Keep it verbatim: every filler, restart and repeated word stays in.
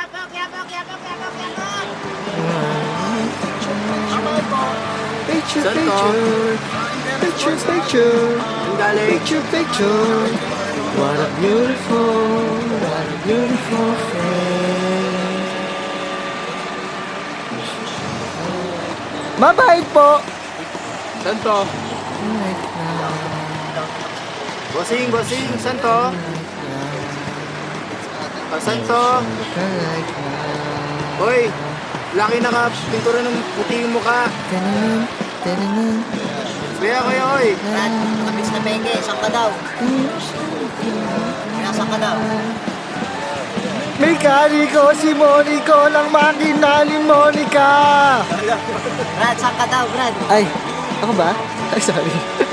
Yapok, yapok, yapok, yapok, yapok. Picture, Saan to? picture. Picture, picture. Ang galing. Picture, picture. What a beautiful, what a beautiful face. Mabait po. Saan to? Bossing, bossing, saan to? Ah, saan to? Hoy, laki naka-pintura ng puti yung mukha. Kuya, kuya, oy. Brad, nakabis na peke. Saan ka daw? Nasaan ka daw? Mekaniko si Monico ng makina ni Monica. Brad, saan ka daw, Brad? Ay, ako ba? Ay, sorry.